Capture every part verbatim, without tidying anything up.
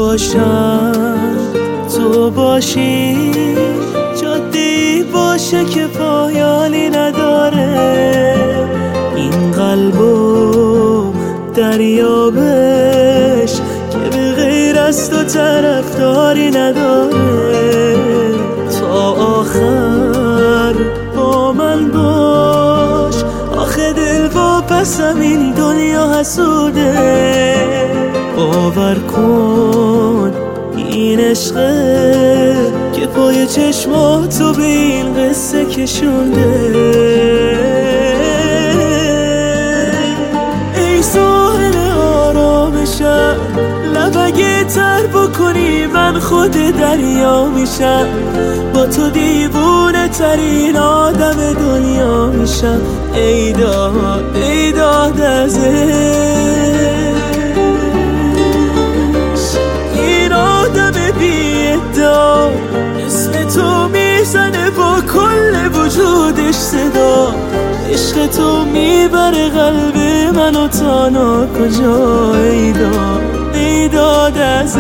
باشم تو باشی، جاده‌ای باشه که پایانی نداره. این قلبو دریابش که به غیر از تو طرفداری نداره. تا آخر با من باش، آخه دل واپسم این دنیا حسوده. باور کن این عشقه که پای چشماتو به این قصه کشونده. ای ساحل آرامشم، لب اگه تر بکنی من خود دریا میشم. با تو دیوونه ترین آدم دنیا میشم. ای داد ای داد از اسم تو میزنه با کل وجودش صدا. عشق تو میبره قلب منو تا ناکجا. ای داد ای داد از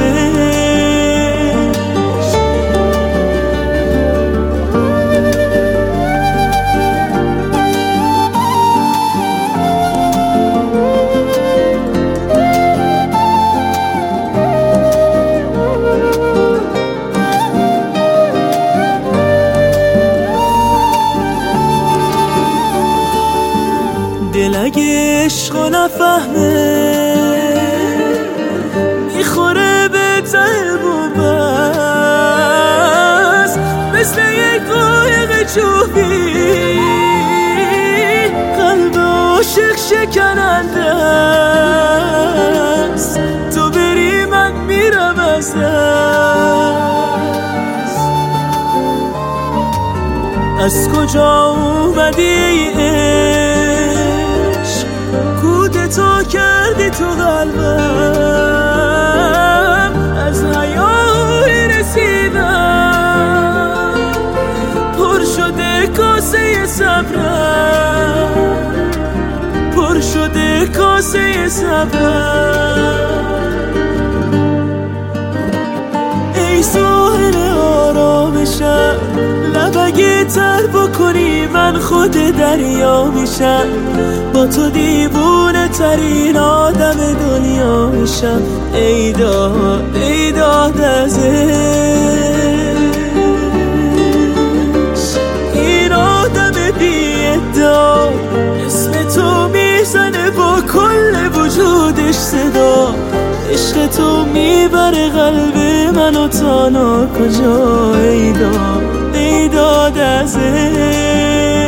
دل اگه عشقو نفهمه میخوره به ته بومبست. مثل یک قایق چوبی قلب عاشق شکننده است. تو بری من میرم از دست. از کجا اومدی تو کردی تو قلبم، از حیای رسیدم پر شده کاسه صبرم، پر شده کاسه صبرم. ای ساحل آرامشم، لب اگه تر بکنی من خود دریا میشم. با تو دیوونه ترین آدم دنیا میشم. ای داد ای داد از این آدم بی ادعا. اسم تو میزنه با کل وجودش صدا. عشق تو میبره قلب منو تا ناکجا. ای داد ای داد از